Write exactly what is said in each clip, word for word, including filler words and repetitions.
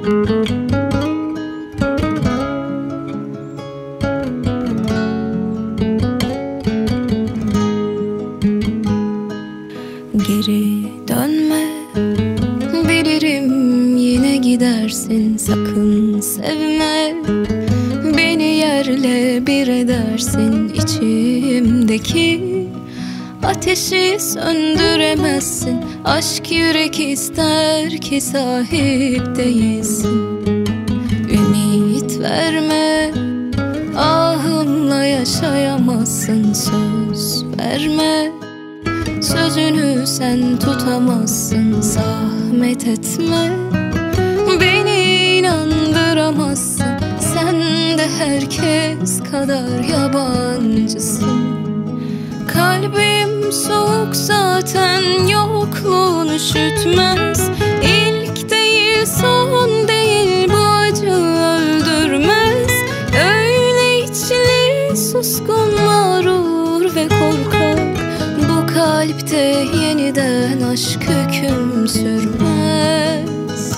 Geri dönme, bilirim yine gidersin. Sakın sevme, beni yerle bir edersin. İçimdeki ateşi söndüremezsin. Aşk yürek ister ki sahip değilsin. Ümit verme, ahımla yaşayamazsın. Söz verme, sözünü sen tutamazsın. Zahmet etme, beni inandıramazsın. Sen de herkes kadar yabancısın. Kalbim soğuk zaten, yokluğun üşütmez. İlk değil son değil, bu acı öldürmez. Öyle içli, suskun, mağrur ve korkak. Bu kalpte yeniden aşk hüküm sürmez.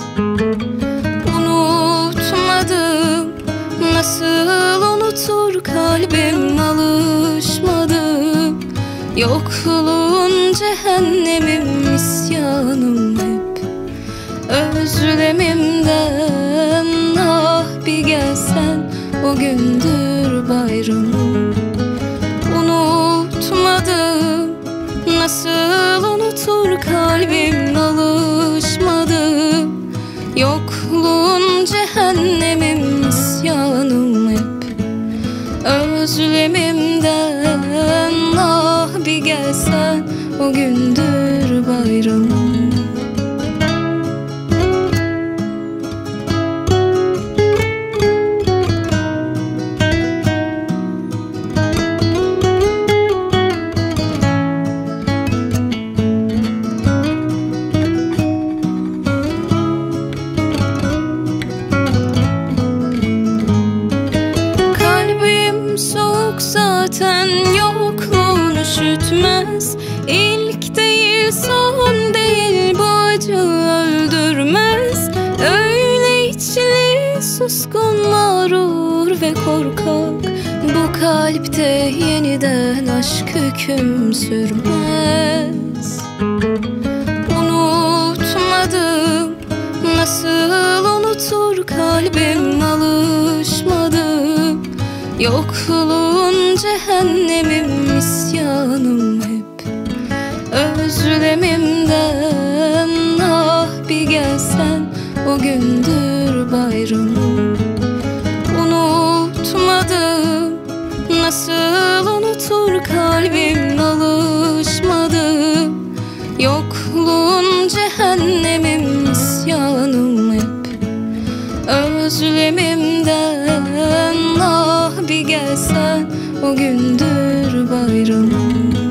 Unutmadım, nasıl unutur kalbim, alışmadım. Yokluğun cehennemim, isyanım hep özlemimden. Ah bir gelsen, o gündür bayramım. Unutmadım, nasıl unutur kalbim, alışmadım. Yokluğun cehennemim, isyanım hep özlemimden. Ah bir gelsen, o gündür bayramım. Zaten yokluğun üşütmez. İlk değil son değil, bu acı öldürmez. Öyle içli, suskun, mağrur ve korkak. Bu kalpte yeniden aşk hüküm sürmez. Unutmadım, nasıl unutur kalbim, alışmadım. Yokluğun cehennemim, isyanım hep özlemimden. Ah bir gelsen, o gündür bayramım. Unutmadım, nasıl unutur kalbim, alışmadım. Yokluğun cehennemim, isyanım hep özlemimden. Ah bir gelsen, o gündür bayramım.